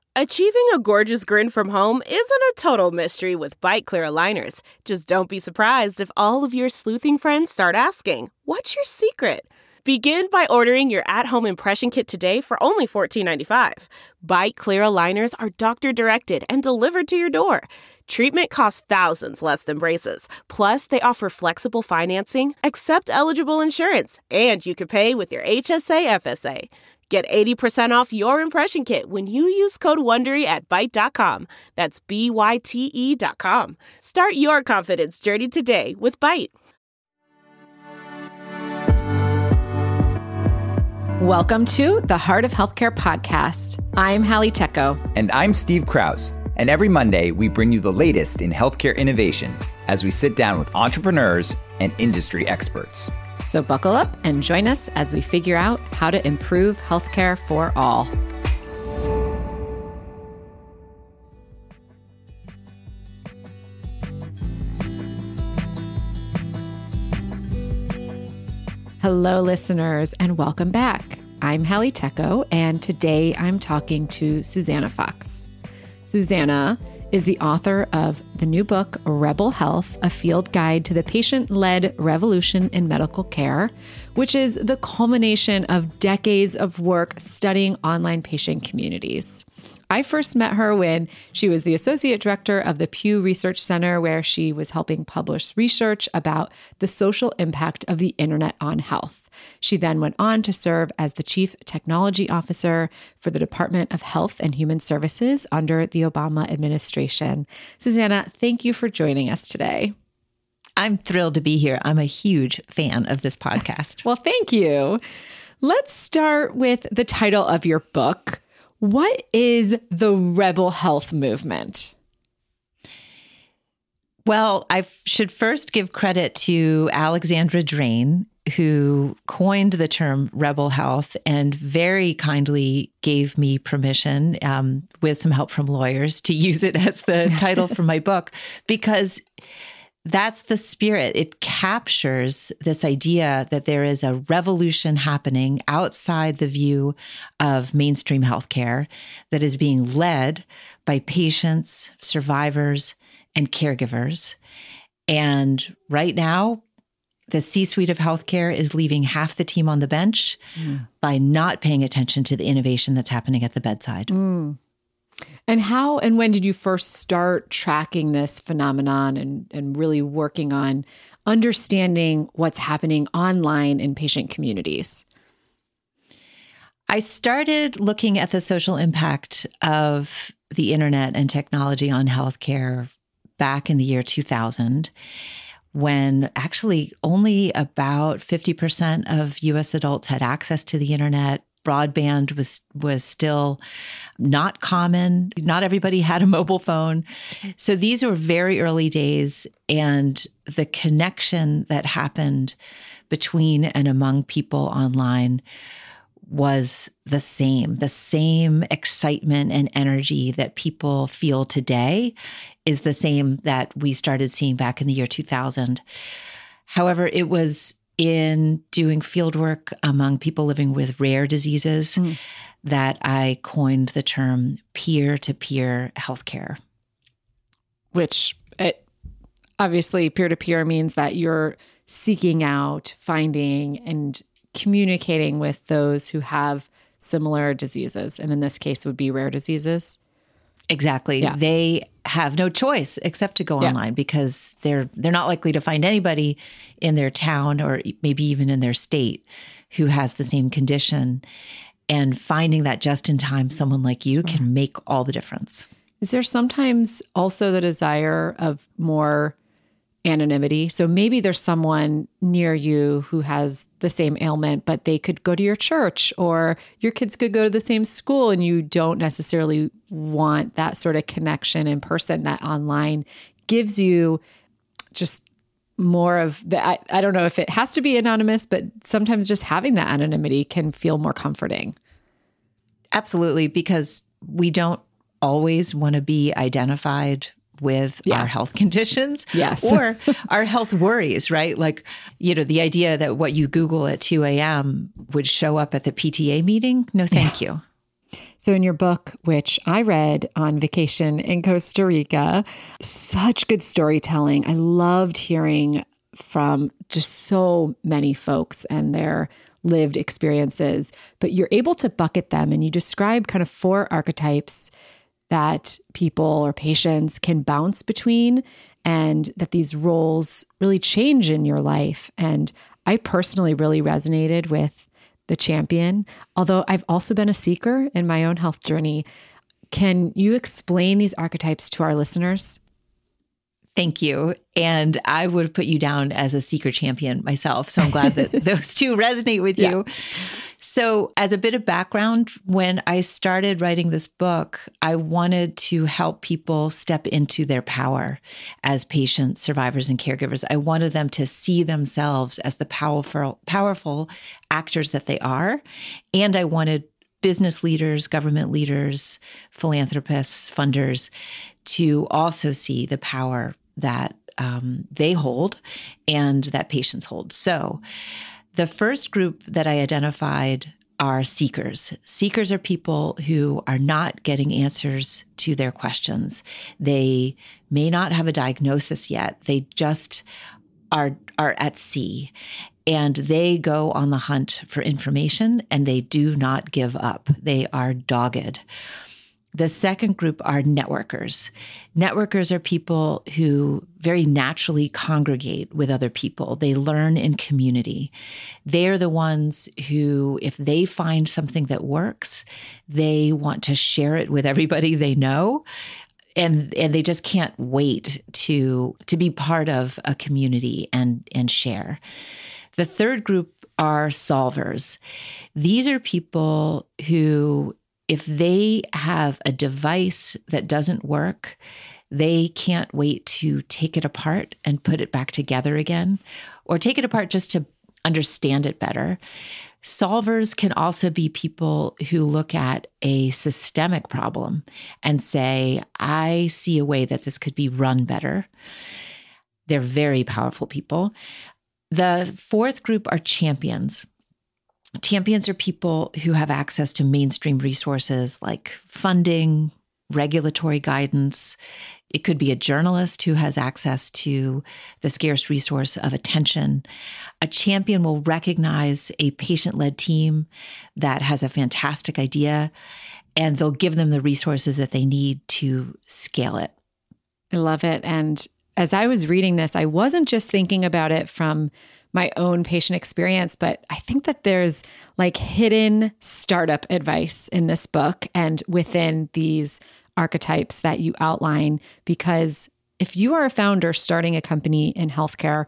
Achieving a gorgeous grin from home isn't a total mystery with Byte Clear aligners. Just don't be surprised if all of your sleuthing friends start asking, "What's your secret?" Begin by ordering your at-home impression kit today for only $14.95. Byte Clear aligners are doctor-directed and delivered to your door. Treatment costs thousands less than braces. Plus, they offer flexible financing, accept eligible insurance, and you can pay with your HSA FSA. Get 80% off your impression kit when you use code WONDERY at Byte.com. That's BYTE.com. Start your confidence journey today with Byte. Welcome to the Heart of Healthcare podcast. I'm Hallie Tecco. And I'm Steve Krause. And every Monday, we bring you the latest in healthcare innovation as we sit down with entrepreneurs and industry experts. So buckle up and join us as we figure out how to improve healthcare for all. Hello, listeners, and welcome back. I'm Hallie Tecco, and today I'm talking to Susanna Fox. Susanna is the author of the new book, Rebel Health, A Field Guide to the Patient-Led Revolution in Medical Care, which is the culmination of decades of work studying online patient communities. I first met her when she was the associate director of the Pew Research Center, where she was helping publish research about the social impact of the internet on health. She then went on to serve as the chief technology officer for the Department of Health and Human Services under the Obama administration. Susanna, thank you for joining us today. I'm thrilled to be here. I'm a huge fan of this podcast. Well, thank you. Let's start with the title of your book. What is the Rebel Health movement? Well, I should first give credit to Alexandra Drain, who coined the term Rebel Health and very kindly gave me permission, with some help from lawyers, to use it as the title for my book, because that's the spirit. It captures this idea that there is a revolution happening outside the view of mainstream healthcare that is being led by patients, survivors, and caregivers. And right now, the C-suite of healthcare is leaving half the team on the bench by not paying attention to the innovation that's happening at the bedside. And how and when did you first start tracking this phenomenon and really working on understanding what's happening online in patient communities? I started looking at the social impact of the internet and technology on healthcare back in the year 2000, when actually only about 50% of U.S. adults had access to the internet. Broadband was still not common. Not everybody had a mobile phone. So these were very early days, and the connection that happened between and among people online was the same excitement and energy that people feel today is the same that we started seeing back in the year 2000. However, it was in doing fieldwork among people living with rare diseases that I coined the term peer-to-peer healthcare. Which obviously peer-to-peer means that you're seeking out, finding, and communicating with those who have similar diseases. And in this case would be rare diseases. Exactly. Yeah. They have no choice except to go online because they're not likely to find anybody in their town or maybe even in their state who has the same condition. And finding that just in time, someone like you can make all the difference. Is there sometimes also the desire of more anonymity? So maybe there's someone near you who has the same ailment, but they could go to your church, or your kids could go to the same school, and you don't necessarily want that sort of connection in person. That online gives you just more of the, I don't know if it has to be anonymous, but sometimes just having that anonymity can feel more comforting. Absolutely, because we don't always want to be identified with our health conditions or our health worries, right? Like, the idea that what you Google at 2 a.m. would show up at the PTA meeting. No, thank you. So in your book, which I read on vacation in Costa Rica, such good storytelling. I loved hearing from just so many folks and their lived experiences, but you're able to bucket them and you describe kind of 4 archetypes that people or patients can bounce between and that these roles really change in your life. And I personally really resonated with the champion, although I've also been a seeker in my own health journey. Can you explain these archetypes to our listeners? Thank you. And I would put you down as a seeker champion myself. So I'm glad that those two resonate with you. So as a bit of background, when I started writing this book, I wanted to help people step into their power as patients, survivors, and caregivers. I wanted them to see themselves as the powerful actors that they are. And I wanted business leaders, government leaders, philanthropists, funders to also see the power that they hold and that patients hold. So the first group that I identified are seekers. Seekers are people who are not getting answers to their questions. They may not have a diagnosis yet. They just are at sea. And they go on the hunt for information and they do not give up. They are dogged. The second group are networkers. Networkers are people who very naturally congregate with other people. They learn in community. They're the ones who, if they find something that works, they want to share it with everybody they know. And they just can't wait to be part of a community and share. The third group are solvers. These are people who, if they have a device that doesn't work, they can't wait to take it apart and put it back together again, or take it apart just to understand it better. Solvers can also be people who look at a systemic problem and say, I see a way that this could be run better. They're very powerful people. The fourth group are champions. Champions are people who have access to mainstream resources like funding, regulatory guidance. It could be a journalist who has access to the scarce resource of attention. A champion will recognize a patient-led team that has a fantastic idea, and they'll give them the resources that they need to scale it. I love it. And as I was reading this, I wasn't just thinking about it from my own patient experience, but I think that there's like hidden startup advice in this book and within these archetypes that you outline, because if you are a founder starting a company in healthcare,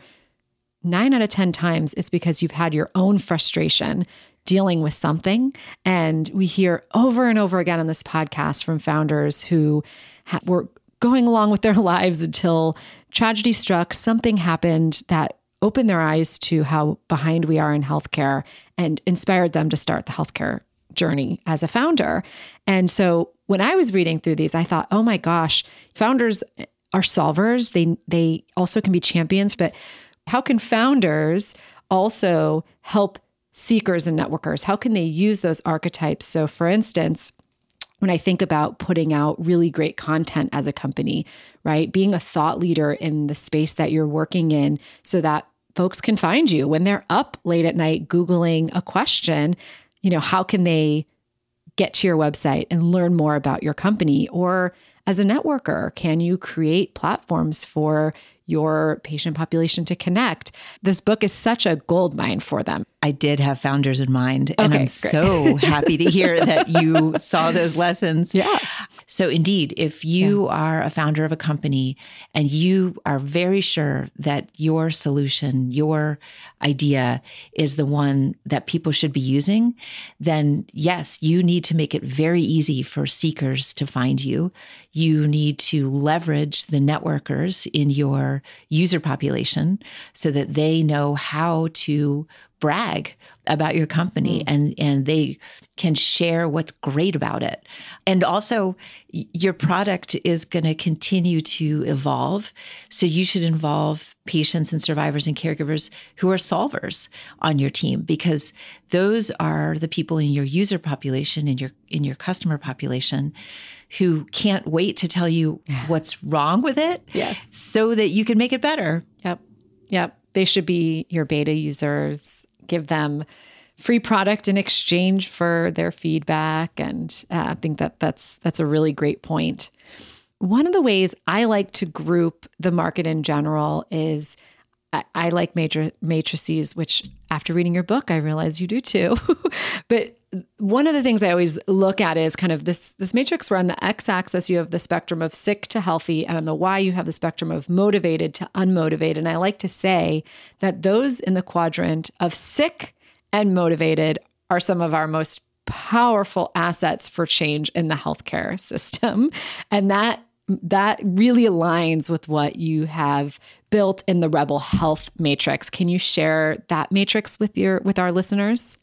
9 out of 10 times it's because you've had your own frustration dealing with something. And we hear over and over again on this podcast from founders who were going along with their lives until tragedy struck, something happened that opened their eyes to how behind we are in healthcare and inspired them to start the healthcare journey as a founder. And so when I was reading through these, I thought, oh my gosh, founders are solvers. They also can be champions, but how can founders also help seekers and networkers? How can they use those archetypes? So for instance, when I think about putting out really great content as a company, right? Being a thought leader in the space that you're working in so that folks can find you when they're up late at night Googling a question, how can they get to your website and learn more about your company? Or as a networker, can you create platforms for your patient population to connect? This book is such a goldmine for them. I did have founders in mind, and I'm so happy to hear that you saw those lessons. Yeah. So indeed, if you are a founder of a company and you are very sure that your solution, your idea is the one that people should be using, then yes, you need to make it very easy for seekers to find you. You need to leverage the networkers in your user population so that they know how to brag about your company and they can share what's great about it. And also, your product is going to continue to evolve. So you should involve patients and survivors and caregivers who are solvers on your team, because those are the people in your user population, in your customer population, who can't wait to tell you what's wrong with it. Yes. So that you can make it better. Yep. They should be your beta users. Give them free product in exchange for their feedback. And I think that's a really great point. One of the ways I like to group the market in general is I like matrices, which after reading your book, I realize you do too. But one of the things I always look at is kind of this matrix where on the x-axis you have the spectrum of sick to healthy, and on the y you have the spectrum of motivated to unmotivated. And I like to say that those in the quadrant of sick and motivated are some of our most powerful assets for change in the healthcare system. And that really aligns with what you have built in the Rebel Health Matrix. Can you share that matrix with our listeners?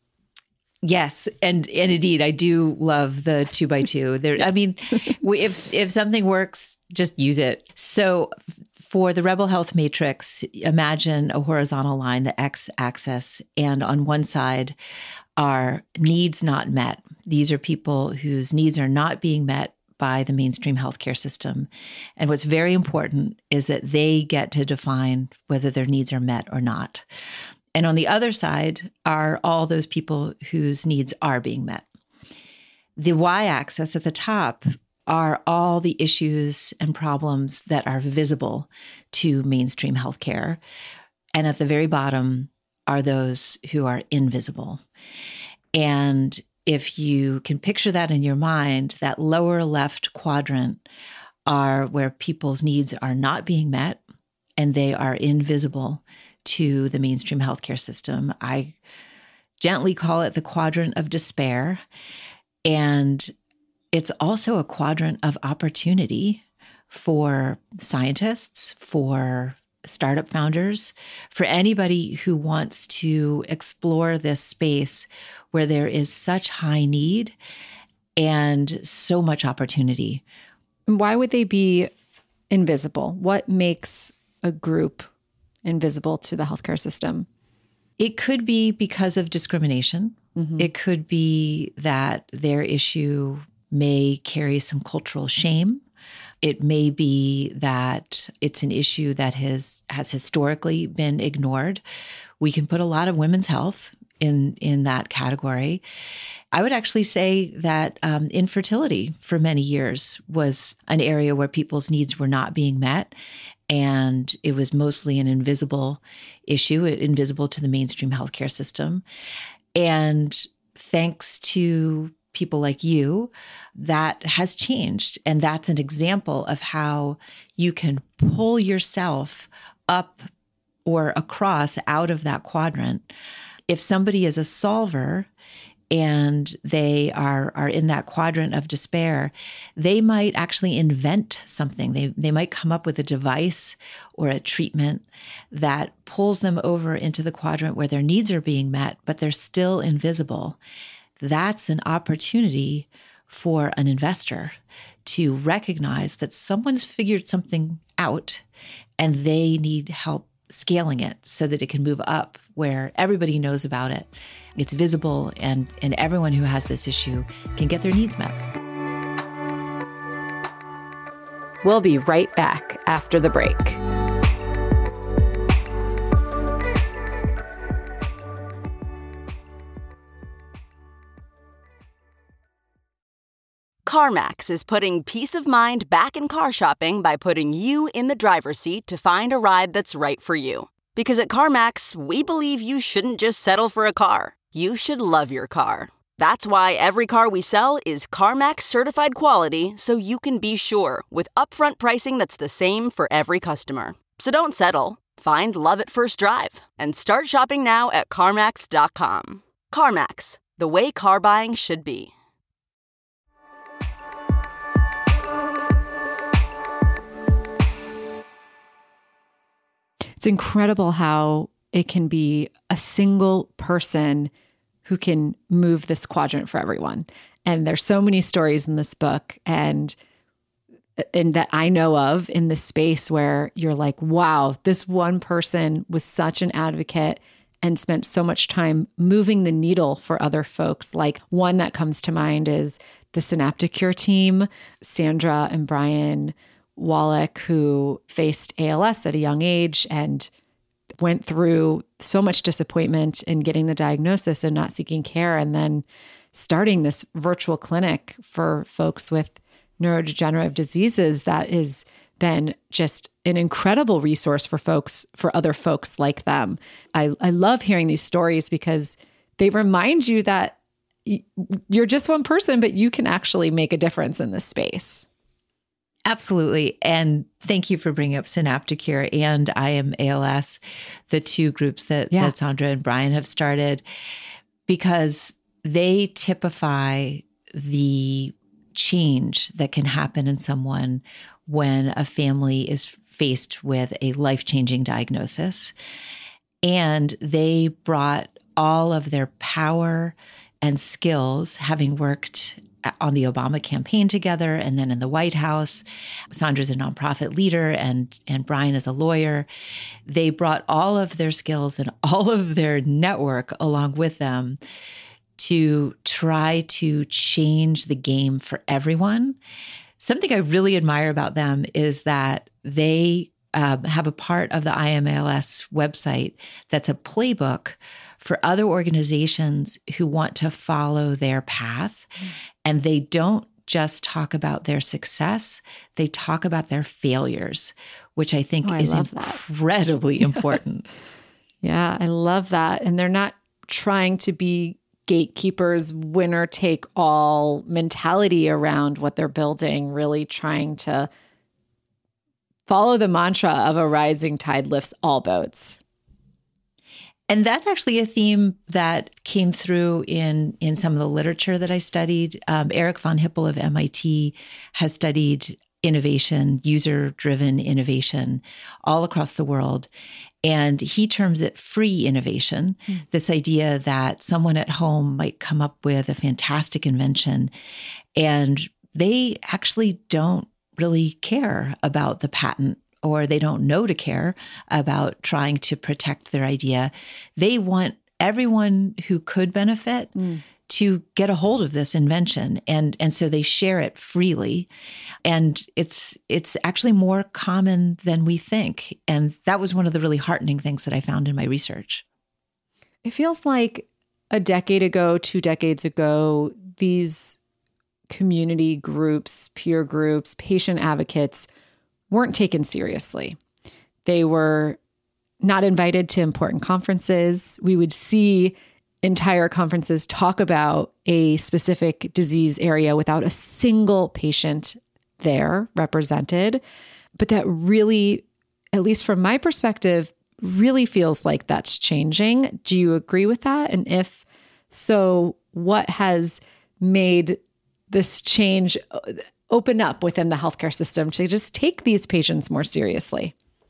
Yes. And indeed, I do love the 2x2. There, I mean, if something works, just use it. So for the Rebel Health Matrix, imagine a horizontal line, the x-axis, and on one side are needs not met. These are people whose needs are not being met by the mainstream healthcare system. And what's very important is that they get to define whether their needs are met or not. And on the other side are all those people whose needs are being met. The y-axis at the top are all the issues and problems that are visible to mainstream healthcare. And at the very bottom are those who are invisible. And if you can picture that in your mind, that lower left quadrant are where people's needs are not being met and they are invisible to the mainstream healthcare system. I gently call it the quadrant of despair. And it's also a quadrant of opportunity for scientists, for startup founders, for anybody who wants to explore this space where there is such high need and so much opportunity. Why would they be invisible? What makes a group invisible to the healthcare system? It could be because of discrimination. Mm-hmm. It could be that their issue may carry some cultural shame. It may be that it's an issue that has historically been ignored. We can put a lot of women's health in that category. I would actually say that infertility for many years was an area where people's needs were not being met. And it was mostly an invisible issue, invisible to the mainstream healthcare system. And thanks to people like you, that has changed. And that's an example of how you can pull yourself up or across out of that quadrant. If somebody is a solver and they are in that quadrant of despair, they might actually invent something. They might come up with a device or a treatment that pulls them over into the quadrant where their needs are being met, but they're still invisible. That's an opportunity for an investor to recognize that someone's figured something out and they need help scaling it so that it can move up where everybody knows about it. It's visible and everyone who has this issue can get their needs met. We'll be right back after the break. CarMax is putting peace of mind back in car shopping by putting you in the driver's seat to find a ride that's right for you. Because at CarMax, we believe you shouldn't just settle for a car. You should love your car. That's why every car we sell is CarMax certified quality, so you can be sure with upfront pricing that's the same for every customer. So don't settle. Find love at first drive and start shopping now at CarMax.com. CarMax, the way car buying should be. It's incredible how it can be a single person who can move this quadrant for everyone. And there's so many stories in this book and that I know of in this space where you're like, wow, this one person was such an advocate and spent so much time moving the needle for other folks. Like one that comes to mind is the Synapticure team, Sandra and Brian Wallach, who faced ALS at a young age and went through so much disappointment in getting the diagnosis and not seeking care, and then starting this virtual clinic for folks with neurodegenerative diseases that has been just an incredible resource for other folks like them. I love hearing these stories because they remind you that you're just one person, but you can actually make a difference in this space. Absolutely. And thank you for bringing up Synapticure and I Am ALS, the two groups that Sandra and Brian have started, because they typify the change that can happen in someone when a family is faced with a life-changing diagnosis. And they brought all of their power and skills, having worked on the Obama campaign together and then in the White House. Sandra's a nonprofit leader and Brian is a lawyer. They brought all of their skills and all of their network along with them to try to change the game for everyone. Something I really admire about them is that they have a part of the I Am ALS website that's a playbook for other organizations who want to follow their path. And they don't just talk about their success, they talk about their failures, which I think is incredibly important. Yeah, I love that. And they're not trying to be gatekeepers, winner take all mentality around what they're building, really trying to follow the mantra of a rising tide lifts all boats. And that's actually a theme that came through in some of the literature that I studied. Eric von Hippel of MIT has studied innovation, user-driven innovation all across the world. And he terms it free innovation, this idea that someone at home might come up with a fantastic invention and they actually don't really care about the patent, or they don't know to care about trying to protect their idea. They want everyone who could benefit to get a hold of this invention. And so they share it freely. And it's actually more common than we think. And that was one of the really heartening things that I found in my research. It feels like a decade ago, 2 decades ago, these community groups, peer groups, patient advocates weren't taken seriously. They were not invited to important conferences. We would see entire conferences talk about a specific disease area without a single patient there represented. But that really, at least from my perspective, really feels like that's changing. Do you agree with that? And if so, what has made this change open up within the healthcare system to just take these patients more seriously?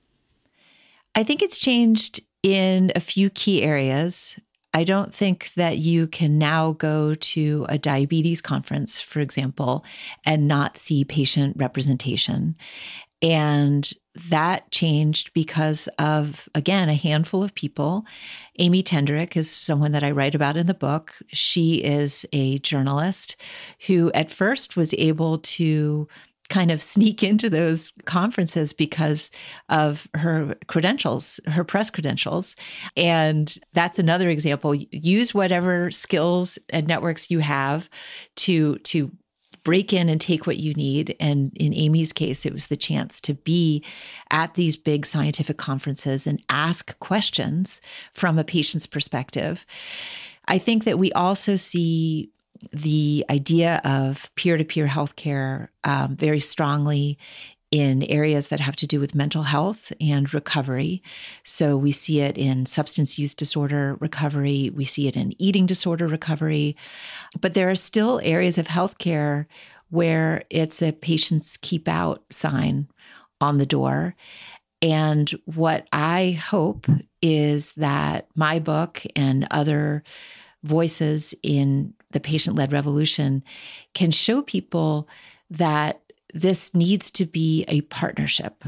I think it's changed in a few key areas. I don't think that you can now go to a diabetes conference, for example, and not see patient representation. And that changed because of, again, a handful of people. Amy Tendrick is someone that I write about in the book. She is a journalist who at first was able to kind of sneak into those conferences because of her credentials, her press credentials. And that's another example. Use whatever skills and networks you have to break in and take what you need. And in Amy's case, it was the chance to be at these big scientific conferences and ask questions from a patient's perspective. I think that we also see the idea of peer-to-peer healthcare very strongly in areas that have to do with mental health and recovery. So we see it in substance use disorder recovery. We see it in eating disorder recovery. But there are still areas of healthcare where it's a patients keep out sign on the door. And what I hope is that my book and other voices in the patient-led revolution can show people that this needs to be a partnership.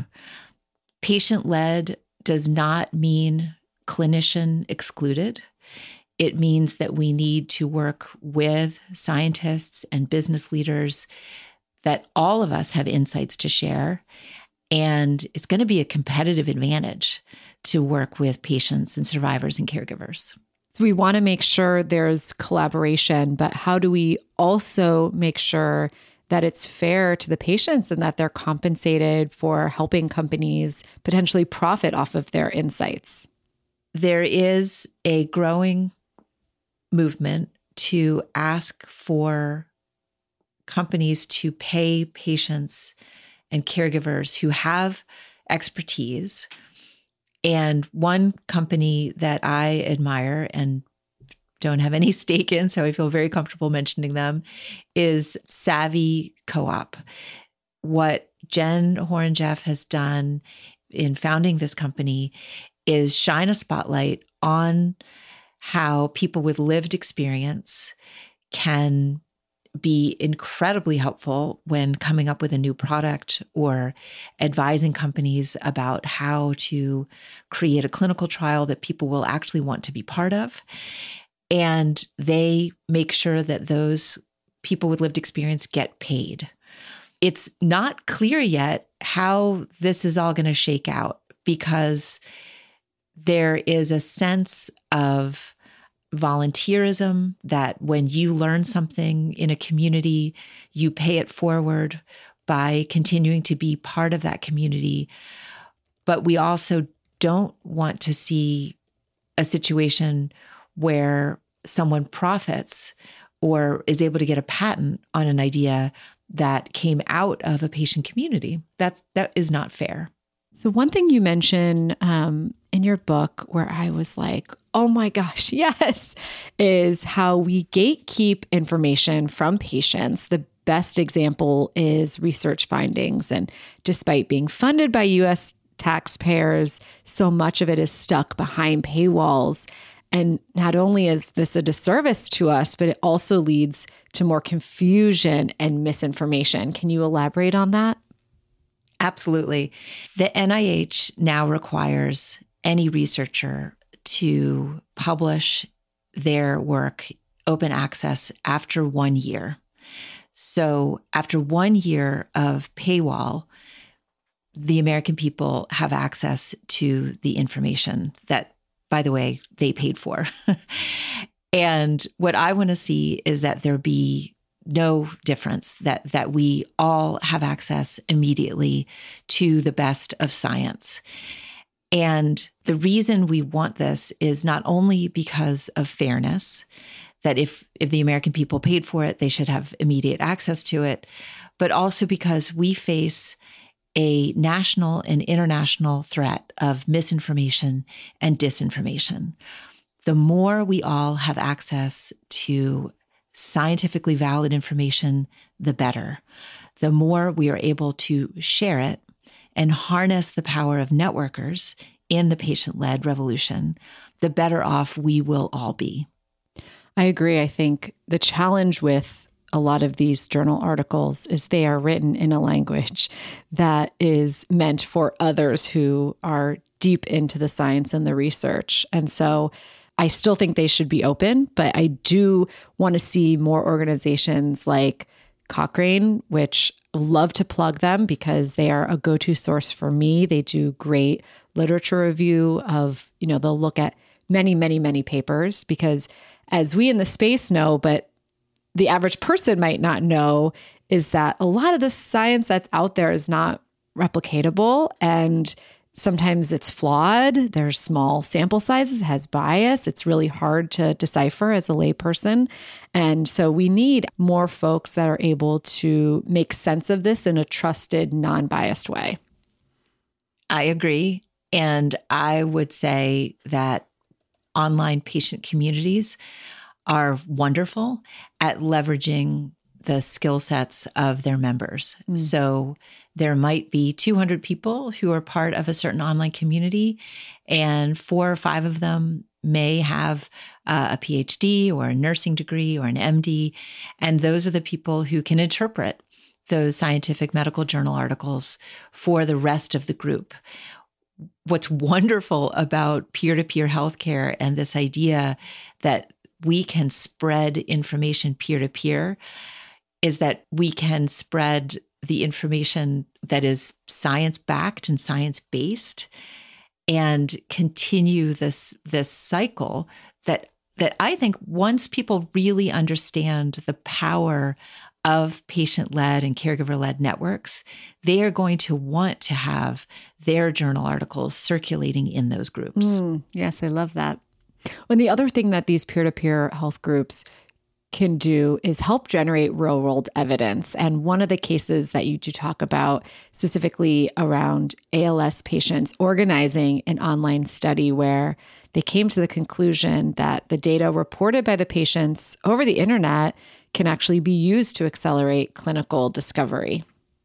Patient-led does not mean clinician excluded. It means that we need to work with scientists and business leaders, that all of us have insights to share. And it's going to be a competitive advantage to work with patients and survivors and caregivers. So we want to make sure there's collaboration, but how do we also make sure that it's fair to the patients and that they're compensated for helping companies potentially profit off of their insights? There is a growing movement to ask for companies to pay patients and caregivers who have expertise. And one company that I admire and don't have any stake in, so I feel very comfortable mentioning them, is Savvy Co-op. What Jen Horonjeff has done in founding this company is shine a spotlight on how people with lived experience can be incredibly helpful when coming up with a new product or advising companies about how to create a clinical trial that people will actually want to be part of. And they make sure that those people with lived experience get paid. It's not clear yet how this is all going to shake out, because there is a sense of volunteerism that when you learn something in a community, you pay it forward by continuing to be part of that community. But we also don't want to see a situation where someone profits or is able to get a patent on an idea that came out of a patient community. That is not fair. So one thing you mention in your book where I was like, oh my gosh, yes, is how we gatekeep information from patients. The best example is research findings. And despite being funded by U.S. taxpayers, so much of it is stuck behind paywalls. And not only is this a disservice to us, but it also leads to more confusion and misinformation. Can you elaborate on that? Absolutely. The NIH now requires any researcher to publish their work open access after 1 year. So after 1 year of paywall, the American people have access to the information that, by the way, they paid for. And what I want to see is that there be no difference, that we all have access immediately to the best of science. And the reason we want this is not only because of fairness, that if the American people paid for it, they should have immediate access to it, but also because we face a national and international threat of misinformation and disinformation. The more we all have access to scientifically valid information, the better. The more we are able to share it and harness the power of networkers in the patient-led revolution, the better off we will all be. I agree. I think the challenge with a lot of these journal articles is they are written in a language that is meant for others who are deep into the science and the research. And so I still think they should be open, but I do want to see more organizations like Cochrane, which love to plug them because they are a go-to source for me. They do great literature review of, they'll look at many, many, many papers, because as we in the space know, but the average person might not know, is that a lot of the science that's out there is not replicatable, and sometimes it's flawed. There's small sample sizes, has bias. It's really hard to decipher as a layperson. And so we need more folks that are able to make sense of this in a trusted, non-biased way. I agree. And I would say that online patient communities are wonderful at leveraging the skill sets of their members. So there might be 200 people who are part of a certain online community, and 4 or 5 of them may have a PhD or a nursing degree or an MD. And those are the people who can interpret those scientific medical journal articles for the rest of the group. What's wonderful about peer-to-peer healthcare and this idea that we can spread information peer-to-peer is that we can spread the information that is science-backed and science-based and continue this cycle that I think once people really understand the power of patient-led and caregiver-led networks, they are going to want to have their journal articles circulating in those groups. Yes, I love that. And the other thing that these peer-to-peer health groups can do is help generate real-world evidence. And one of the cases that you do talk about specifically around ALS patients organizing an online study where they came to the conclusion that the data reported by the patients over the internet can actually be used to accelerate clinical discovery.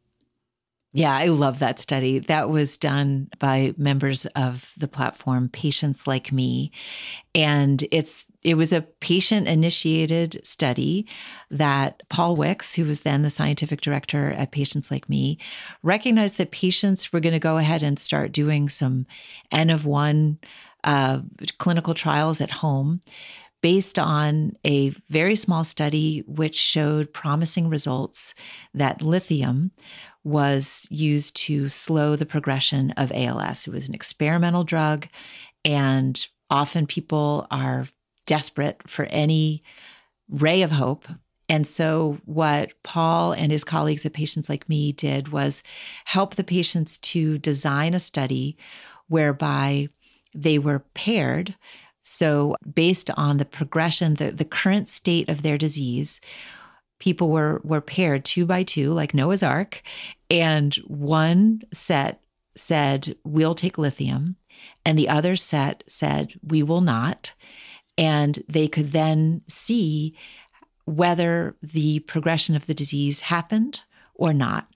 Yeah, I love that study. That was done by members of the platform Patients Like Me. And it was a patient-initiated study that Paul Wicks, who was then the scientific director at Patients Like Me, recognized that patients were going to go ahead and start doing some N-of-1 clinical trials at home based on a very small study which showed promising results that lithium was used to slow the progression of ALS. It was an experimental drug, and often people are desperate for any ray of hope. And so what Paul and his colleagues at Patients Like Me did was help the patients to design a study whereby they were paired. So based on the progression, the current state of their disease, people were paired 2 by 2, like Noah's Ark, and one set said, we'll take lithium, and the other set said, we will not. And they could then see whether the progression of the disease happened or not.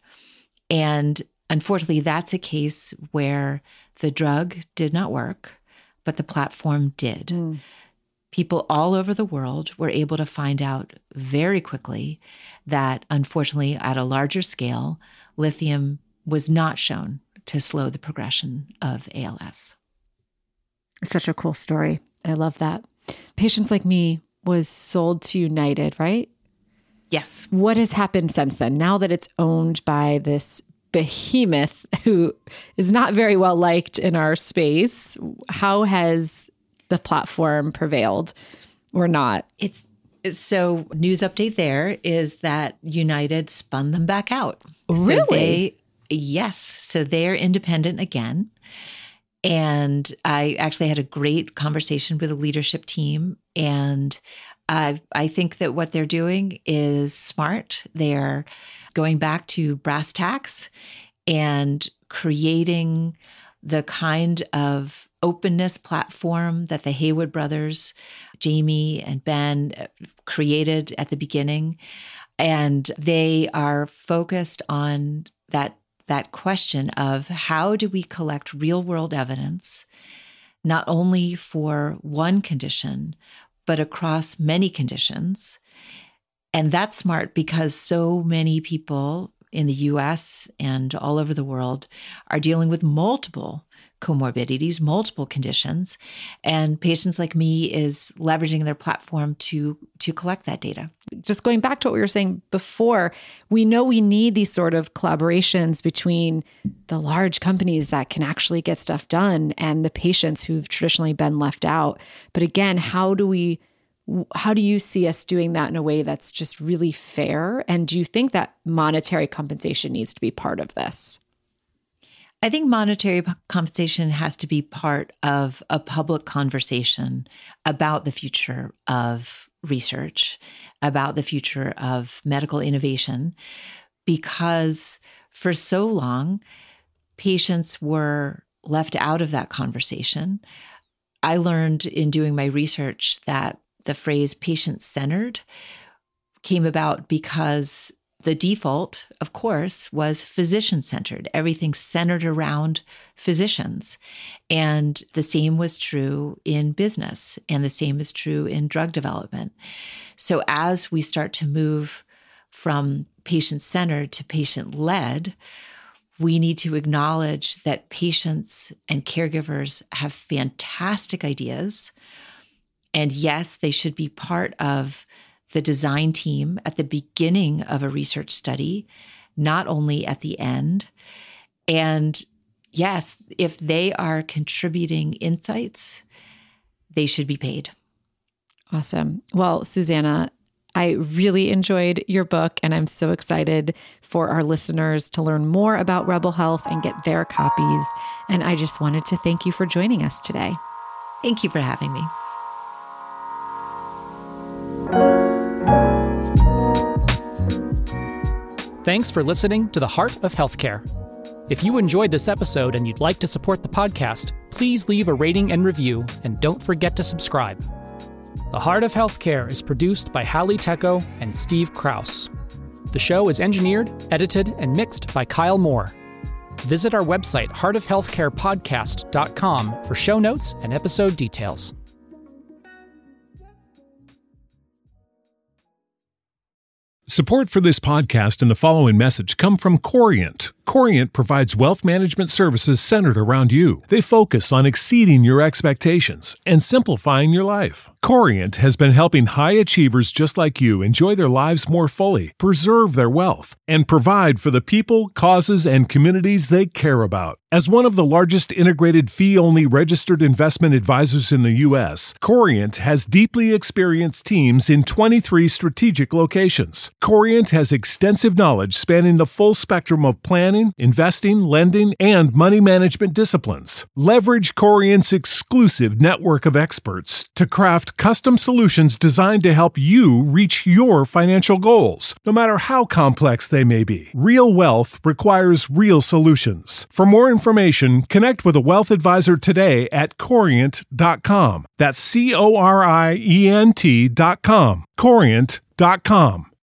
And unfortunately, that's a case where the drug did not work, but the platform did. People all over the world were able to find out very quickly that, unfortunately, at a larger scale, lithium was not shown to slow the progression of ALS. It's such a cool story. I love that. Patients Like Me was sold to United, right? Yes. What has happened since then? Now that it's owned by this behemoth who is not very well liked in our space, how has the platform prevailed or not? So news update there is that United spun them back out. Really? Yes. So they're independent again. And I actually had a great conversation with the leadership team. And I think that what they're doing is smart. They're going back to brass tacks and creating the kind of openness platform that the Haywood brothers, Jamie and Ben, created at the beginning. And they are focused on that question of how do we collect real-world evidence, not only for one condition, but across many conditions. And that's smart because so many people in the US and all over the world are dealing with multiple comorbidities, multiple conditions, and Patients Like Me is leveraging their platform to collect that data. Just going back to what we were saying before, we know we need these sort of collaborations between the large companies that can actually get stuff done and the patients who've traditionally been left out. But again, how do you see us doing that in a way that's just really fair? And do you think that monetary compensation needs to be part of this? I think monetary compensation has to be part of a public conversation about the future of research, about the future of medical innovation, because for so long, patients were left out of that conversation. I learned in doing my research that the phrase patient-centered came about because the default, of course, was physician-centered. Everything centered around physicians. And the same was true in business, and the same is true in drug development. So as we start to move from patient-centered to patient-led, we need to acknowledge that patients and caregivers have fantastic ideas. And yes, they should be part of the design team at the beginning of a research study, not only at the end. And yes, if they are contributing insights, they should be paid. Awesome. Well, Susanna, I really enjoyed your book, and I'm so excited for our listeners to learn more about Rebel Health and get their copies. And I just wanted to thank you for joining us today. Thank you for having me. Thanks for listening to The Heart of Healthcare. If you enjoyed this episode and you'd like to support the podcast, please leave a rating and review, and don't forget to subscribe. The Heart of Healthcare is produced by Hallie Tecco and Steve Krause. The show is engineered, edited, and mixed by Kyle Moore. Visit our website, heartofhealthcarepodcast.com, for show notes and episode details. Support for this podcast and the following message come from Corient. Corient provides wealth management services centered around you. They focus on exceeding your expectations and simplifying your life. Corient has been helping high achievers just like you enjoy their lives more fully, preserve their wealth, and provide for the people, causes, and communities they care about. As one of the largest integrated fee-only registered investment advisors in the U.S., Corient has deeply experienced teams in 23 strategic locations. Corient has extensive knowledge spanning the full spectrum of planning, investing, lending, and money management disciplines. Leverage Corient's exclusive network of experts to craft custom solutions designed to help you reach your financial goals, no matter how complex they may be. Real wealth requires real solutions. For more information, connect with a wealth advisor today at Corient.com. That's Corient.com. Corient.com.